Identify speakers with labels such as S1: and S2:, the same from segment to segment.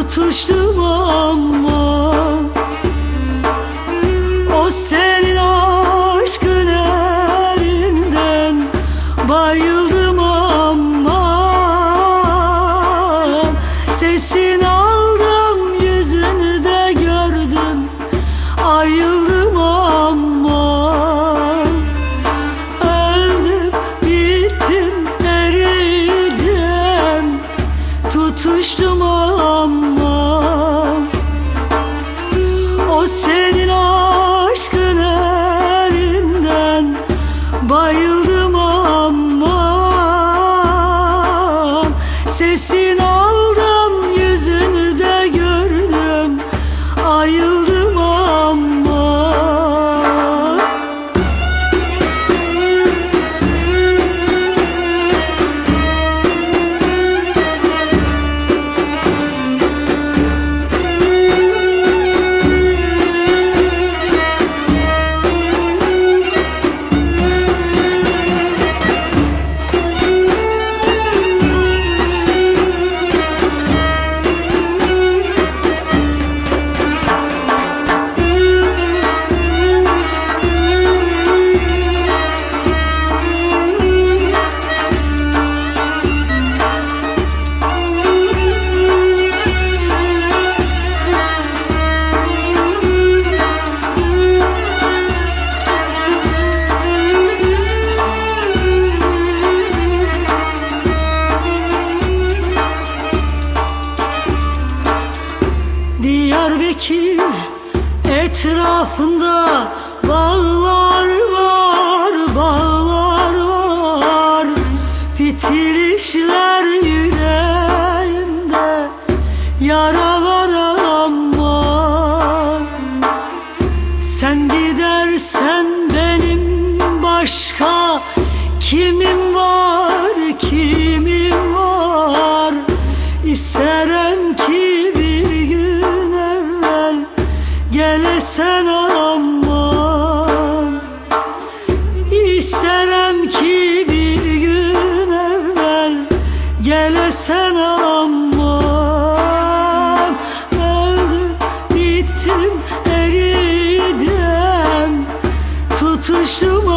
S1: tutuştum aman. O senin aşkın elinden bayıldım aman. Sesini aldım, yüzünü de gördüm, ayıldım aman. Öldüm, bittim, eridim, tutuştum aman. O senin aşkın elinden bayıldım aman. Sesini aldım, yüzünü de gördüm, ayıldım aman. Diyarbakır etrafında bağlar var, bağlar var. Fitilişler yüreğimde, yara var aman. Sen gidersen benim başka kimim var, kimim var? İsterim ki bir gün evvel gelesen aman. İsterim ki bir gün evvel gelesen aman. Öldüm, bittim, eridim, tutuştum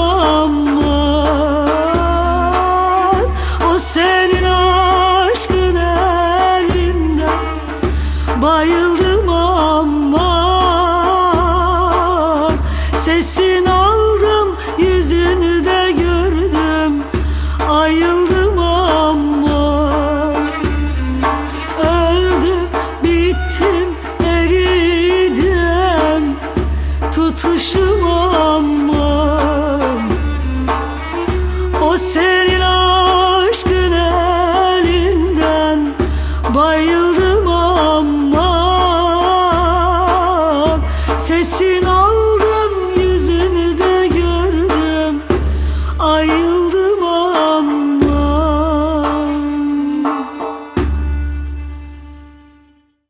S1: aman. O senin aşkın elinden bayıldım aman. Sesini aldım, yüzünü de gördüm, ayıldım aman. Öldüm, bittim,